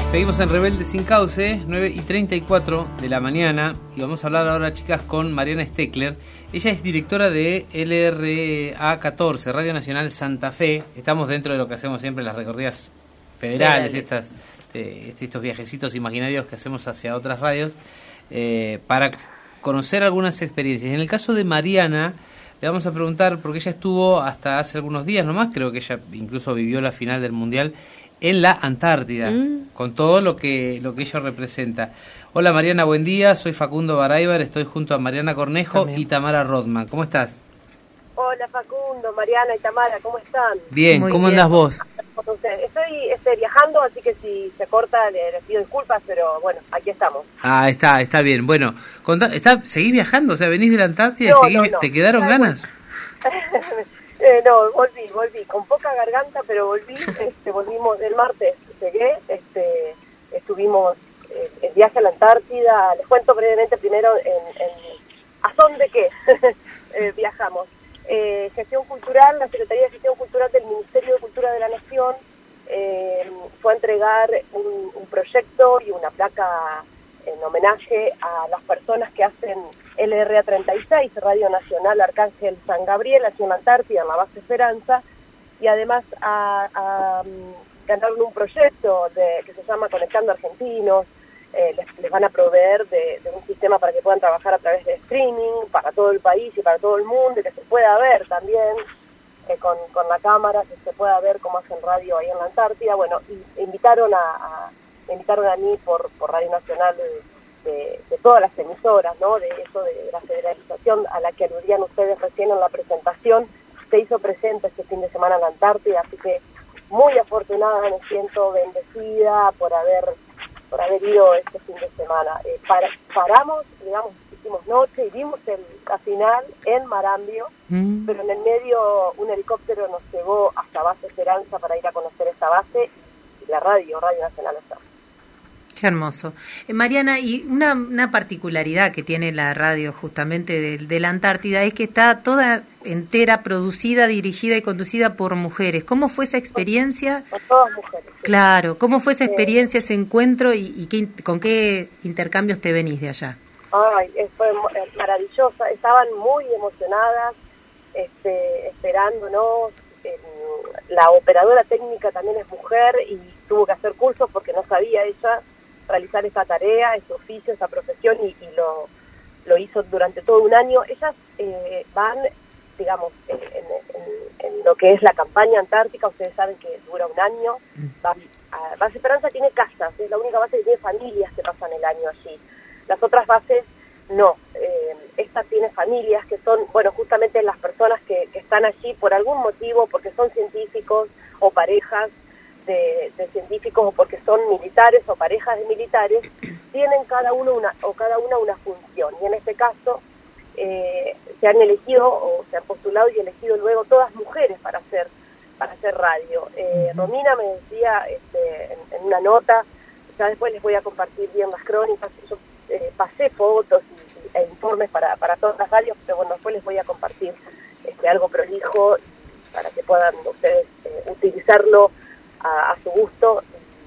Seguimos en Rebelde Sin Cauce, 9:34 de la mañana, y vamos a hablar ahora, chicas, con Mariana Steckler. Ella es directora de LRA 14, Radio Nacional Santa Fe. Estamos dentro de lo que hacemos siempre, las recorridas federales, estos viajecitos imaginarios que hacemos hacia otras radios, para conocer algunas experiencias. En el caso de Mariana, le vamos a preguntar, porque ella estuvo hasta hace algunos días nomás, creo que ella incluso vivió la final del Mundial en la Antártida, con todo lo que ello representa. Hola Mariana, buen día, soy Facundo Baraybar, estoy junto a Mariana Cornejo y Tamara Rodman. ¿Cómo estás? Hola Facundo, Mariana y Tamara, ¿cómo están? Bien, ¿cómo andás vos? Estoy viajando, así que si se corta les pido disculpas, pero bueno, aquí estamos. Ah, está bien. Bueno, ¿seguís viajando? O sea, ¿venís de la Antártida? No. ¿Te quedaron ganas? No, volví, con poca garganta, pero volvimos el martes, llegué, estuvimos el viaje a la Antártida. Les cuento brevemente primero ¿a dónde qué? Viajamos. Gestión Cultural, la Secretaría de Gestión Cultural del Ministerio de Cultura de la Nación fue a entregar un proyecto y una placa en homenaje a las personas que hacen LRA 36, Radio Nacional Arcángel San Gabriel, aquí en la Antártida, en la base Esperanza, y además ganaron un proyecto que se llama Conectando Argentinos. Les van a proveer de un sistema para que puedan trabajar a través de streaming para todo el país y para todo el mundo, y que se pueda ver también con la cámara, que se pueda ver cómo hacen radio ahí en la Antártida. Bueno, y invitaron a mí por Radio Nacional de todas las emisoras, ¿no? De eso, de la federalización a la que aludían ustedes recién en la presentación. Se hizo presente este fin de semana en la Antártida, así que muy afortunada, me siento bendecida por haber ido este fin de semana. Paramos, digamos, hicimos noche y vimos la final en Marambio, pero en el medio un helicóptero nos llevó hasta base Esperanza para ir a conocer esta base, y la Radio Nacional está. Qué hermoso. Mariana, y una particularidad que tiene la radio justamente de la Antártida es que está toda entera producida, dirigida y conducida por mujeres. ¿Cómo fue esa experiencia? Por todas mujeres. Sí. Claro, ¿cómo fue esa experiencia, ese encuentro y con qué intercambios te venís de allá? Ay, fue maravillosa. Estaban muy emocionadas, esperándonos. La operadora técnica también es mujer y tuvo que hacer cursos porque no sabía ella realizar esa tarea, ese oficio, esa profesión, y lo hizo durante todo un año. Ellas van, digamos, en lo que es la campaña antártica. Ustedes saben que dura un año. Base Esperanza tiene casas, es la única base que tiene familias que pasan el año allí. Las otras bases no. Esta tiene familias que son, bueno, justamente las personas que están allí por algún motivo, porque son científicos o parejas de científicos, o porque son militares o parejas de militares, tienen cada una una función. Y en este caso se han elegido o se han postulado y elegido luego todas mujeres para hacer radio. Romina me decía en una nota, ya después les voy a compartir bien las crónicas, yo pasé fotos e informes para todas las radios, pero bueno, después les voy a compartir algo prolijo para que puedan ustedes utilizarlo a su gusto.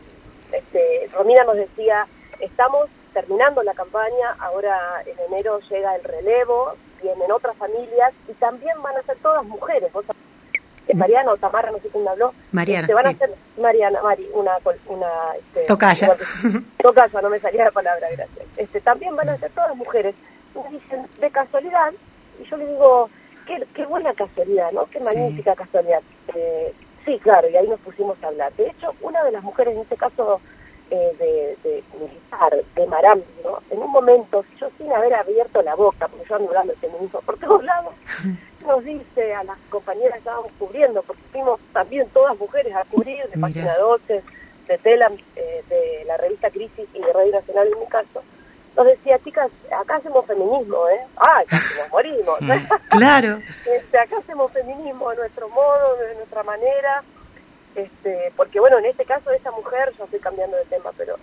Romina nos decía, estamos terminando la campaña, ahora en enero llega el relevo, vienen otras familias y también van a ser todas mujeres. ¿Vos sabés? Mariana o Tamara, no sé quién habló. Mariana, van sí. a ser Mari, una tocaya. Tocaya, no me salía la palabra, gracias. También van a ser todas mujeres. Y me dicen, de casualidad, y yo le digo, qué buena casualidad, ¿no? Qué magnífica casualidad. Sí, claro, y ahí nos pusimos a hablar. De hecho, una de las mujeres, en este caso de militar, de Marambio, ¿no? En un momento, yo sin haber abierto la boca, porque yo ando hablando de feminismo por todos lados, nos dice a las compañeras que estábamos cubriendo, porque fuimos también todas mujeres a cubrir, de Página 12, de Telam, de la revista Crisis y de Radio Nacional en mi caso, nos decía, chicas, acá hacemos feminismo, ¡ay, casi nos morimos! Claro. Acá hacemos feminismo a nuestro modo, de nuestra manera, porque bueno, en este caso esta mujer, yo estoy cambiando de tema, pero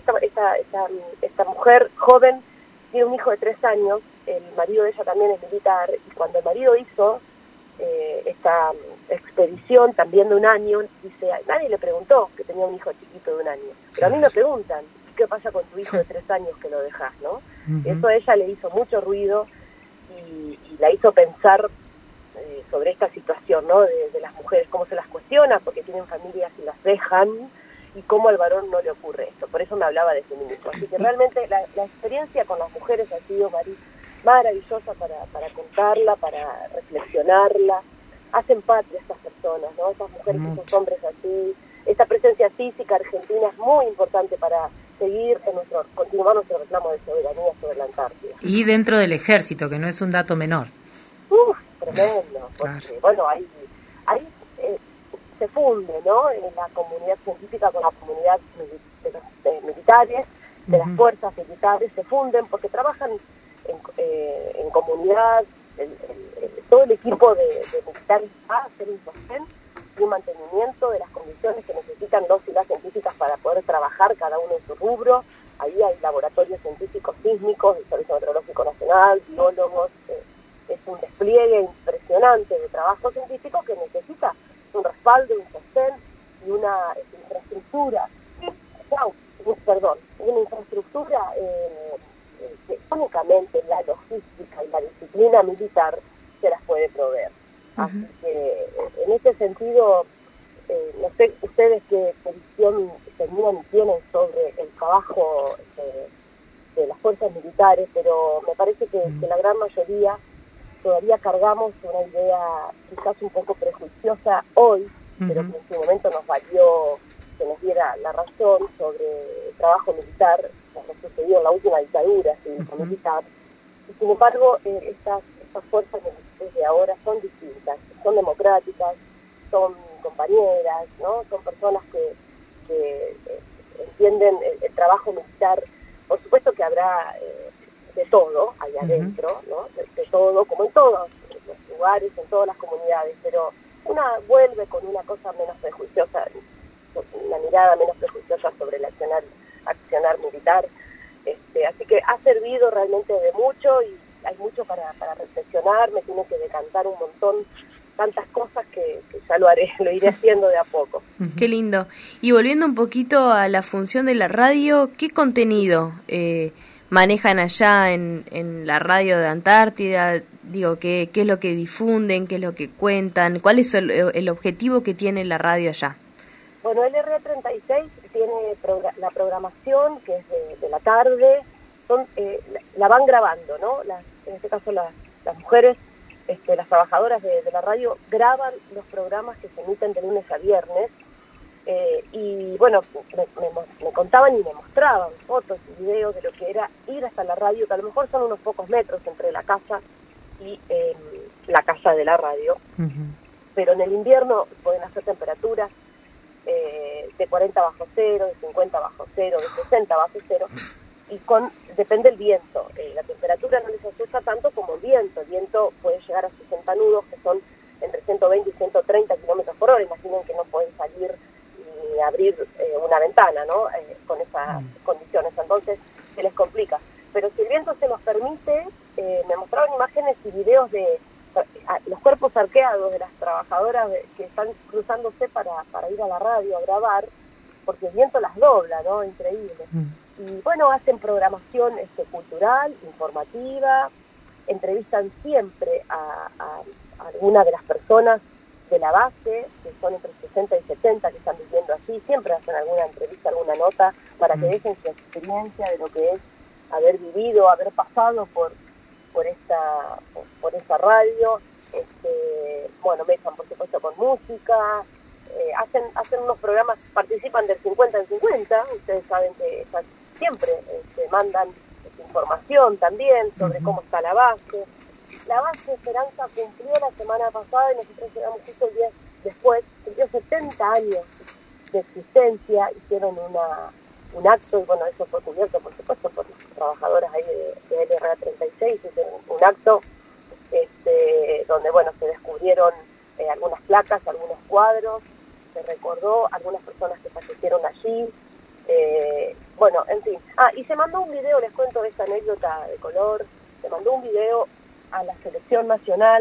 esta mujer joven tiene un hijo de 3 años, el marido de ella también es militar, y cuando el marido hizo expedición también de 1 año, dice, nadie le preguntó que tenía un hijo chiquito de 1 año, pero a mí me preguntan, ¿qué pasa con tu hijo de 3 años que lo dejás, no? Eso a ella le hizo mucho ruido y la hizo pensar sobre esta situación, ¿no? De las mujeres, cómo se las cuestiona porque tienen familias y las dejan, y cómo al varón no le ocurre esto. Por eso me hablaba de feminismo. Así que realmente la experiencia con las mujeres ha sido maravillosa para contarla, para reflexionarla. Hacen patria estas personas, ¿no? Estas mujeres y estos hombres así. Esta presencia física argentina es muy importante para seguir continuar nuestro reclamo de soberanía sobre la Antártida. Y dentro del ejército, que no es un dato menor. Tremendo. Porque, bueno, ahí se funde, ¿no? En la comunidad científica con la comunidad de los militares, de las fuerzas militares, se funden porque trabajan en comunidad. Todo el equipo de militares va a hacer un sostén y un mantenimiento de las condiciones que necesitan los y las científicas para poder trabajar cada uno en su rubro. Ahí hay laboratorios científicos sísmicos del Servicio Meteorológico Nacional, biólogos. Es un despliegue impresionante de trabajo científico que necesita un respaldo, un sostén y una infraestructura, una infraestructura que únicamente la logística y la disciplina militar se las puede proveer. Así que en ese sentido, no sé ustedes qué visión tenían y tienen sobre el trabajo de las fuerzas militares, pero me parece que la gran mayoría todavía cargamos una idea quizás un poco prejuiciosa hoy, pero que en su momento nos valió que nos diera la razón sobre el trabajo militar, como sucedió en la última dictadura cívico-militar. Y sin embargo, estas fuerzas militares de ahora son distintas, son democráticas, son compañeras, ¿no? Son personas que entienden el trabajo militar. Por supuesto que habrá de todo ahí adentro, ¿no? De todo, como en todos los lugares, en todas las comunidades, pero una vuelve con una cosa menos prejuiciosa, una mirada menos prejuiciosa sobre el accionar militar. Así que ha servido realmente de mucho y hay mucho para reflexionar. Me tiene que decantar un montón, tantas cosas que ya lo iré haciendo de a poco. Qué lindo. Y volviendo un poquito a la función de la radio, ¿qué contenido manejan allá en la radio de Antártida? Digo, ¿qué es lo que difunden? ¿Qué es lo que cuentan? ¿Cuál es el objetivo que tiene la radio allá? Bueno, el RA36 tiene la programación, que es de la tarde. La van grabando, ¿no? En este caso las mujeres, las trabajadoras de la radio graban los programas que se emiten de lunes a viernes. Y bueno, me contaban y me mostraban fotos y videos de lo que era ir hasta la radio, que a lo mejor son unos pocos metros entre la casa y la casa de la radio. Pero en el invierno pueden hacer temperaturas de 40 bajo cero, de 50 bajo cero, de 60 bajo cero, y depende del viento. La temperatura no les asusta tanto como el viento. El viento puede llegar a 60 nudos, que son entre 120 y 130 kilómetros por hora. Imaginen que no pueden salir ni abrir una ventana, ¿no? Con esas condiciones, entonces se les complica. Pero si el viento se los permite, me mostraron imágenes y videos de los cuerpos arqueados de las trabajadoras que están cruzándose para ir a la radio a grabar, porque el viento las dobla, ¿no? Increíble. Y bueno, hacen programación cultural, informativa, entrevistan siempre a alguna de las personas de la base, que son entre 60 y 70 que están viviendo allí. Siempre hacen alguna entrevista, alguna nota para que dejen su experiencia de lo que es haber vivido, haber pasado por esta radio. Bueno, mezclan por supuesto con música, hacen unos programas, participan del 50 en 50. Ustedes saben que siempre mandan información también sobre cómo está la base. La base Esperanza cumplió la semana pasada y nosotros llegamos justo el día después, cumplió 70 años de existencia. Hicieron un acto, y bueno, eso fue cubierto por supuesto por las trabajadoras ahí de LRA36. Hicieron un acto donde bueno, se descubrieron algunas placas, algunos cuadros, se recordó a algunas personas que fallecieron allí. Bueno, en fin. Y se mandó un video, les cuento esta anécdota de color, se mandó un video a la selección nacional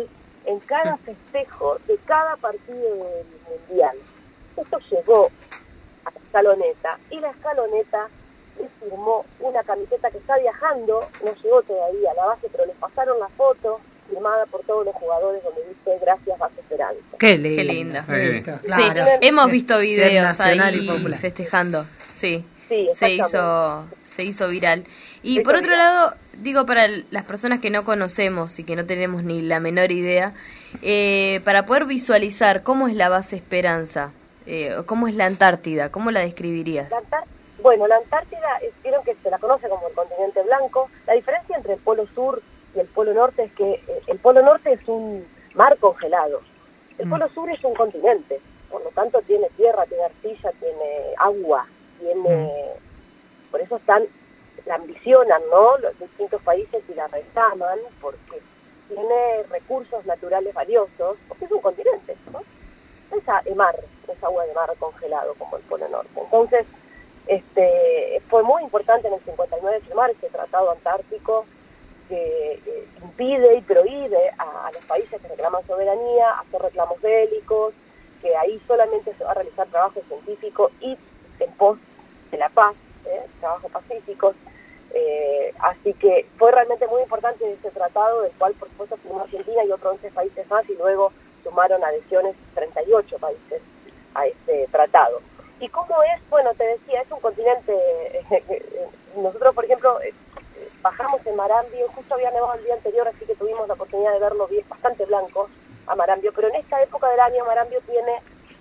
en cada festejo de cada partido del Mundial. Esto llegó a la Escaloneta, y la Escaloneta le firmó una camiseta que está viajando, no llegó todavía a la base, pero les pasaron la foto firmada por todos los jugadores donde dice "Gracias Base Esperanza". Qué lindo. Qué lindo. Claro. Sí, hemos visto videos ahí y festejando. Sí, Sí, se hizo viral. Y por otro lado, digo, para las personas que no conocemos y que no tenemos ni la menor idea, para poder visualizar cómo es la Base Esperanza, cómo es la Antártida, ¿cómo la describirías? Bueno, la Antártida, vieron que se la conoce como el continente blanco. La diferencia entre el Polo Sur y el Polo Norte es que el Polo Norte es un mar congelado. El Polo Sur es un continente, por lo tanto tiene tierra, tiene arcilla, tiene agua, por eso la ambicionan, ¿no?, los distintos países y la reclaman, porque tiene recursos naturales valiosos, porque es un continente, ¿no? Es agua de mar congelado como el Polo Norte. Entonces, fue muy importante en el 59 firmar este tratado antártico que impide y prohíbe a los países que reclaman soberanía hacer reclamos bélicos, que ahí solamente se va a realizar trabajo científico y en pos de la paz, trabajos pacíficos. Así que fue realmente muy importante ese tratado, del cual por supuesto firmó Argentina y otros 11 países más, y luego sumaron adhesiones 38 países a este tratado. ¿Y cómo es? Bueno, te decía, es un continente. Nosotros, por ejemplo, bajamos en Marambio, justo había nevado el día anterior, así que tuvimos la oportunidad de verlo bien, bastante blanco a Marambio, pero en esta época del año Marambio tiene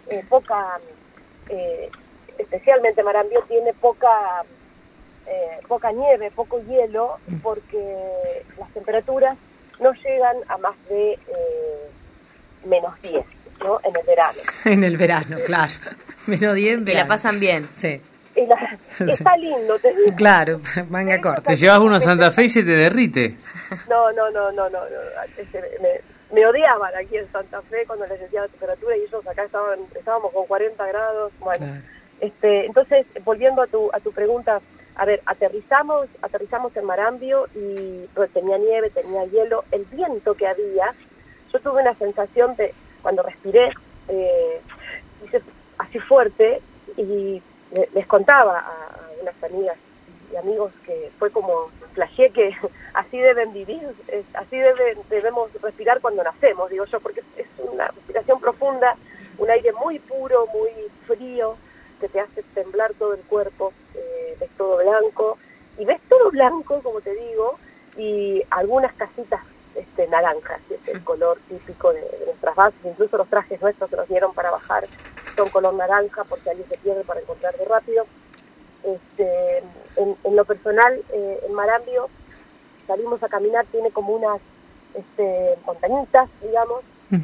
especialmente Marambio tiene poca nieve, poco hielo, porque las temperaturas no llegan a más de -10, ¿no?, en el verano. En el verano, claro. -10. Que la pasan bien. Sí. Está lindo, te digo. Claro, manga corta. Te llevas uno a Santa Fe y se te derrite. No. Me odiaban aquí en Santa Fe cuando les decía la temperatura, y ellos acá estábamos con 40 grados. Bueno, Claro. Entonces, volviendo a tu pregunta, a ver, aterrizamos en Marambio y tenía nieve, tenía hielo, el viento que había, yo tuve una sensación de, cuando respiré, hice así fuerte, y les contaba a unas amigas y amigos que fue como flashé que así deben vivir, debemos respirar cuando nacemos, digo yo, porque es una respiración profunda, un aire muy puro, muy frío, que te hace temblar todo el cuerpo, ves todo blanco, y ves todo blanco, como te digo, y algunas casitas naranjas, es el color típico de nuestras bases, incluso los trajes nuestros que nos dieron para bajar son color naranja, porque alguien se pierde para encontrarlo rápido. En lo personal, en Marambio salimos a caminar, tiene como unas montañitas, digamos,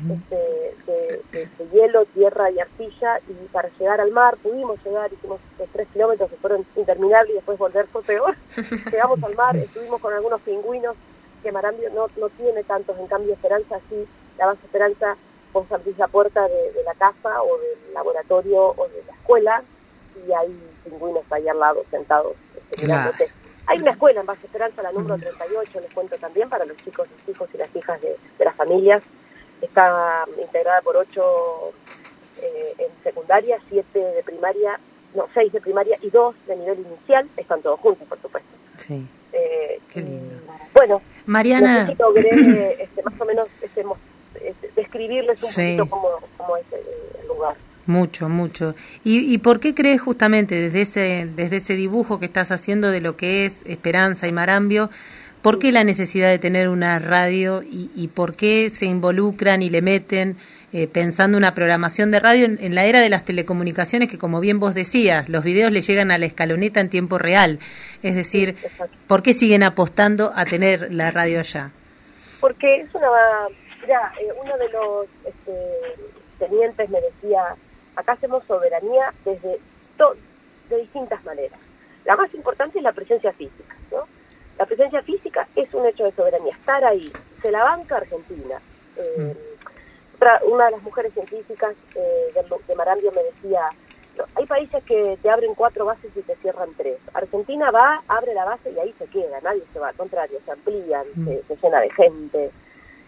de hielo, tierra y arcilla, y para llegar al mar pudimos llegar, hicimos 3 kilómetros que fueron interminables y después volver fue peor. Llegamos al mar, estuvimos con algunos pingüinos, que Marambio no tiene tantos, en cambio Esperanza sí, la Base Esperanza, vos abrís la puerta de la casa o del laboratorio o de la escuela y hay pingüinos ahí al lado sentados mirándote. Hay una escuela en Base Esperanza, la número 38, les cuento también, para los chicos, los hijos y las hijas de las familias. Está integrada por 8 en secundaria, 7 de primaria, 6 de primaria y 2 de nivel inicial. Están todos juntos, por supuesto. Sí. Qué lindo. Bueno, Mariana, no sé si logré más o menos describirles un sí, poquito cómo es el lugar. Mucho. ¿Y por qué crees justamente desde ese dibujo que estás haciendo de lo que es Esperanza y Marambio, por qué la necesidad de tener una radio y por qué se involucran y le meten pensando una programación de radio en la era de las telecomunicaciones, que como bien vos decías, los videos le llegan a la escaloneta en tiempo real? Es decir, ¿por qué siguen apostando a tener la radio allá? Porque es uno de los tenientes me decía, acá hacemos soberanía de distintas maneras. La más importante es la presencia física, ¿no? La presencia física es un hecho de soberanía, estar ahí. Se la banca Argentina. Una de las mujeres científicas de Marambio me decía, hay países que te abren 4 bases y te cierran 3. Argentina abre la base y ahí se queda, nadie se va, al contrario, se amplían, se llena de gente.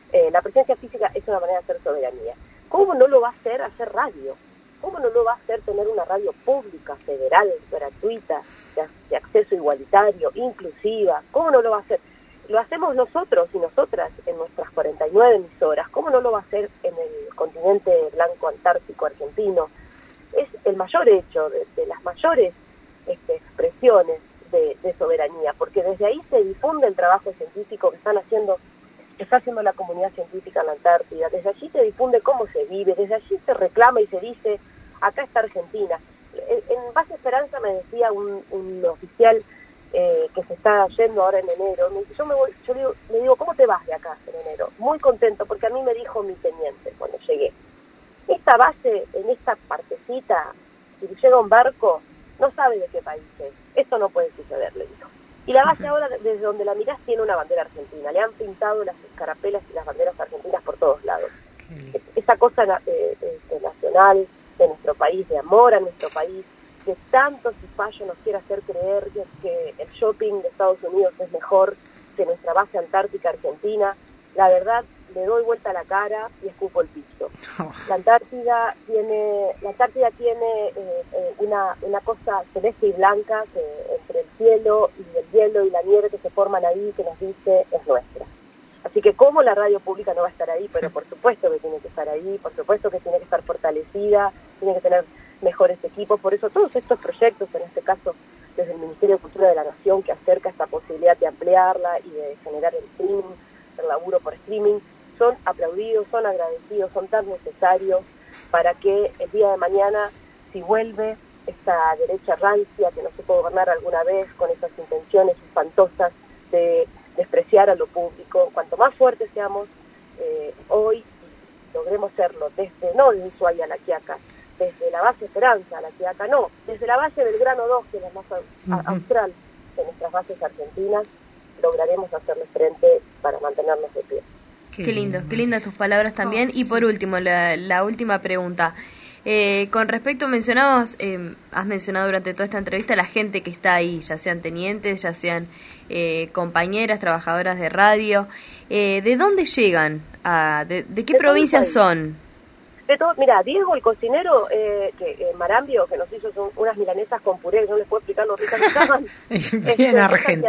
La presencia física es una manera de hacer soberanía. ¿Cómo no lo va a hacer radio? ¿Cómo no lo va a hacer tener una radio pública, federal, gratuita, de acceso igualitario, inclusiva? ¿Cómo no lo va a hacer? Lo hacemos nosotros y nosotras en nuestras 49 emisoras. ¿Cómo no lo va a hacer en el continente blanco antártico argentino? Es el mayor hecho, de las mayores expresiones de soberanía, porque desde ahí se difunde el trabajo científico que está haciendo la comunidad científica en la Antártida. Desde allí se difunde cómo se vive, desde allí se reclama y se dice, acá está Argentina. En Base Esperanza me decía un oficial que se está yendo ahora en enero, le digo, ¿cómo te vas de acá en enero? Muy contento, porque a mí me dijo mi teniente cuando llegué, esta base, en esta partecita, si llega un barco, no sabe de qué país es. Esto no puede suceder, le dijo. Y la base ahora, desde donde la mirás, tiene una bandera argentina. Le han pintado las escarapelas y las banderas argentinas por todos lados. Esa cosa nacional de nuestro país, de amor a nuestro país, que tanto Cifallo nos quiere hacer creer que el shopping de Estados Unidos es mejor que nuestra base antártica argentina, la verdad, le doy vuelta a la cara y escupo el piso. La Antártida tiene una cosa celeste y blanca que entre el cielo y el hielo y la nieve que se forman ahí, que nos dice es nuestra. Así que como la radio pública no va a estar ahí, pero por supuesto que tiene que estar ahí, por supuesto que tiene que estar fortalecida, tiene que tener mejores equipos. Por eso todos estos proyectos, en este caso desde el Ministerio de Cultura de la Nación, que acerca esta posibilidad de ampliarla y de generar el streaming, el laburo por streaming, son aplaudidos, son agradecidos, son tan necesarios para que el día de mañana, si vuelve esta derecha rancia que no supo gobernar alguna vez con esas intenciones espantosas de despreciar a lo público, cuanto más fuertes seamos hoy, logremos serlo no desde Ushuaia a La Quiaca, desde la base Esperanza a La Quiaca, no, desde la base Belgrano 2, que es la más austral de nuestras bases argentinas, lograremos hacerle frente para mantenernos de pie. Qué lindas tus palabras también. Y por último, la última pregunta. Con respecto, has mencionado durante toda esta entrevista la gente que está ahí, ya sean tenientes, ya sean compañeras, trabajadoras de radio. ¿De dónde llegan? ¿De qué provincias son? De todo, mira, Diego, el cocinero, Marambio, que nos hizo unas milanesas con puré, no les puedo explicar lo ricas que estaban. Bien argento.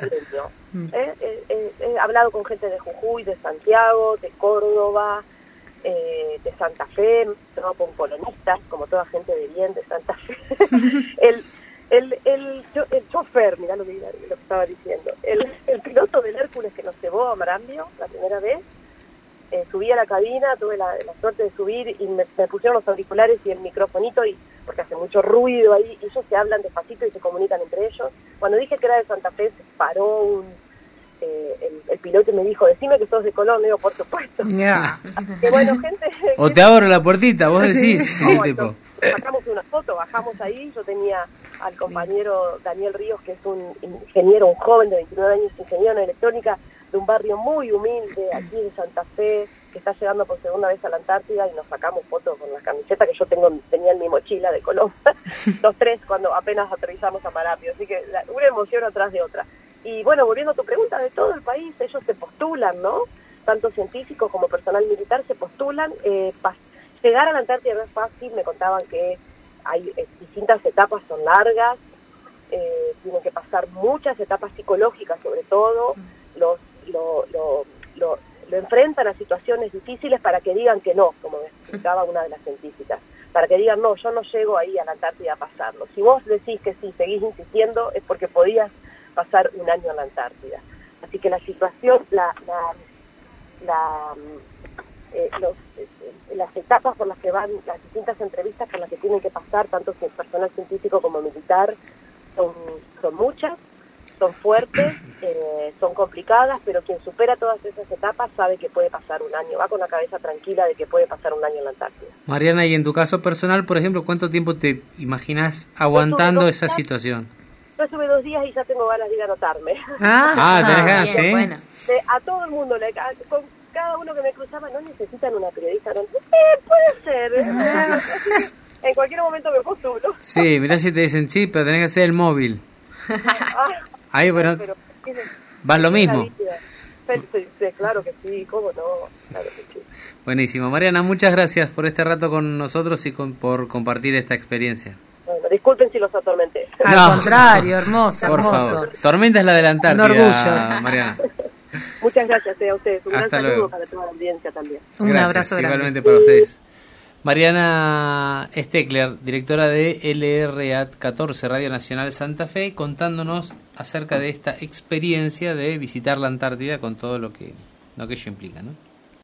He hablado con gente de Jujuy, de Santiago, de Córdoba, de Santa Fe, con polonistas, como toda gente de bien de Santa Fe. el chofer, mirá lo que estaba diciendo, el piloto del Hércules que nos llevó a Marambio la primera vez, subí a la cabina, tuve la suerte de subir y me pusieron los auriculares y el microfonito, porque hace mucho ruido ahí, y ellos se hablan despacito y se comunican entre ellos. Cuando dije que era de Santa Fe, se paró el piloto y me dijo, decime que sos de Colón. Le digo, por supuesto. Que bueno, gente... O te abro la puertita, vos decís. Sí, tipo. Sacamos una foto, bajamos ahí, yo tenía al compañero Daniel Ríos, que es un ingeniero, un joven de 29 años, ingeniero en electrónica, de un barrio muy humilde aquí de Santa Fe, que está llegando por segunda vez a la Antártida, y nos sacamos fotos con la camiseta que yo tenía en mi mochila de Colón, los tres, cuando apenas aterrizamos a Marambio. Así que una emoción atrás de otra. Y bueno, volviendo a tu pregunta, de todo el país, ellos se postulan, ¿no? Tanto científicos como personal militar se postulan. Llegar a la Antártida no es fácil, me contaban que hay distintas etapas, son largas, tienen que pasar muchas etapas psicológicas, sobre todo, lo enfrentan a situaciones difíciles para que digan que no, como me explicaba una de las científicas, para que digan, no, yo no llego ahí a la Antártida a pasarlo. Si vos decís que sí, seguís insistiendo, es porque podías pasar un año en la Antártida. Así que la situación, las etapas por las que van, las distintas entrevistas por las que tienen que pasar, tanto personal científico como militar, son muchas, son fuertes, son complicadas, pero quien supera todas esas etapas sabe que puede pasar un año, va con la cabeza tranquila de que puede pasar un año en la Antártida. Mariana, y en tu caso personal, por ejemplo, ¿cuánto tiempo te imaginas aguantando esa situación? Yo estuve 2 días y ya tengo ganas de ir a anotarme. Tenés ganas, bien, ¿sí? Bueno. A todo el mundo, con cada uno que me cruzaba, no necesitan una periodista, no, puede ser, en cualquier momento me postulo. Sí, mirá si te dicen, sí, pero tenés que hacer el móvil. Ahí, bueno, van lo mismo. claro que sí, cómo no, claro que sí. Buenísimo. Mariana, muchas gracias por este rato con nosotros y por compartir esta experiencia. Bueno, disculpen si los atormenté. Al contrario, hermoso, por hermoso. favor. Tormenta es la de la Antártida, Un orgullo. Mariana. Muchas gracias a ustedes. Un Hasta gran saludo luego. para toda la audiencia también. Un Gracias, abrazo grande. igualmente para ustedes. Mariana Steckler, directora de LRA 14, Radio Nacional Santa Fe, contándonos acerca de esta experiencia de visitar la Antártida con todo lo que ello implica, ¿no?